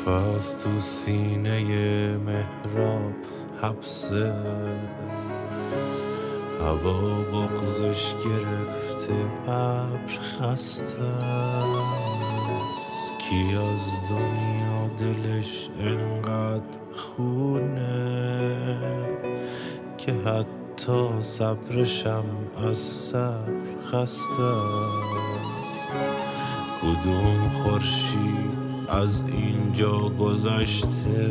نفس تو سینه محراب حبسه، هوا بغزش گرفته، ابر خسته است. کی از دنیا دلش انقدر خونه که حتی صبرشم از صبر خسته است. کدوم خورشید از اینجا گذشته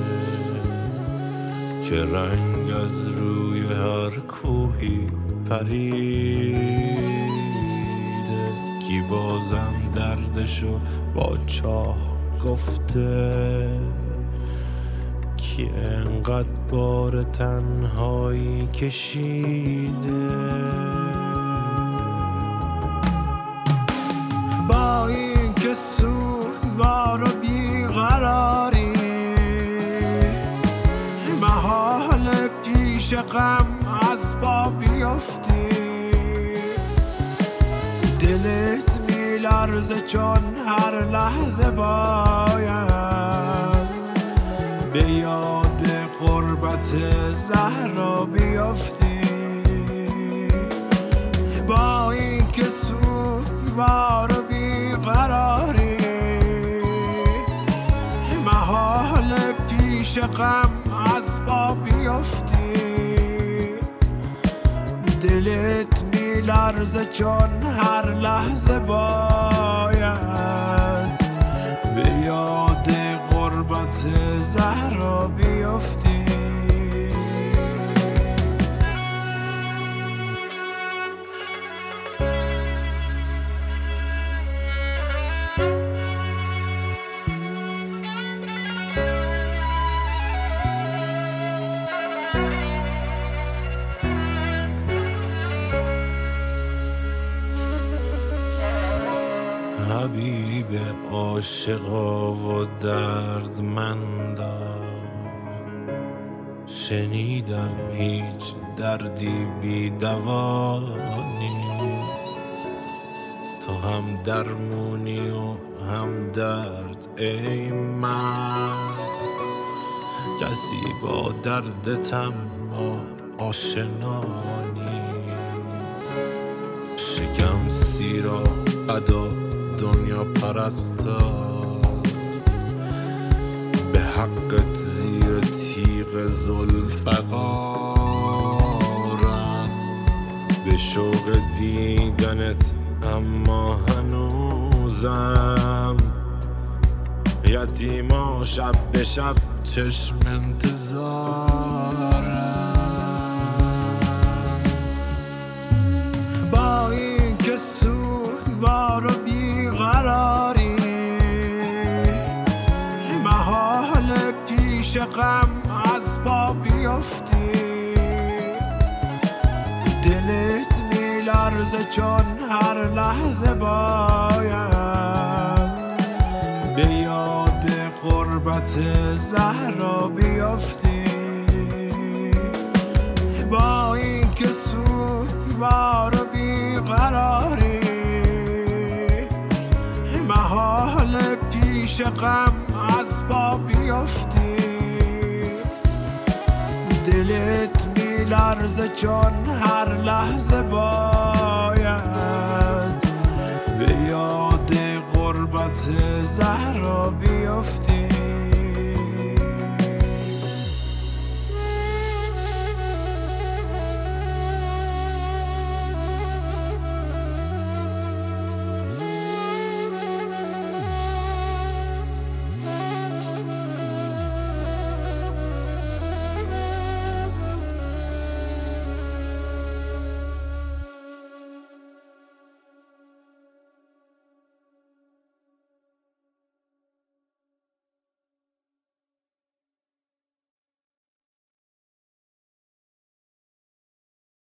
که رنگ از روی هر کوهی پریده؟ کی بازم دردشو با چاه گفته؟ کی انقدر بار تنهایی کشیده؟ با این که سوگوار و بیقراری، محال پیش غم از پا بیفتی. دلت میلرزه چون هر لحظه باید به یاد غربت زهرا بیفتی. با این که سوگوار و بیقراری، محال پیش غم از پا بیفتی. دلت میلرزه چون هر لحظه باید به یاد غربت زهرا بیفتی. حبیب عاشقا و دردمندا، شنیدم هیچ دردی بی دوا نیست. تو هم درمونی و هم درد ای مرد، کسی با دردت اما آشنا نیست. شکم سیرا ادا دنیا پرستا، به حقت زیر تیغ ذوالفقارن. به شوق دیدنت اما هنوزم یتیما شب به شب چشم انتظارم. با این که سوگوار و بیقراری، محال پیش غم از پا بیفتی. دلت میلرزه چون هر لحظه باید به یاد غربت زهرا بیفتی. با این که سوگوار و بیقراری، محال پیش غم از پا بیفتی. دلت میلرزه چون هر لحظه باید به یاد غربت زهرا بیفتی.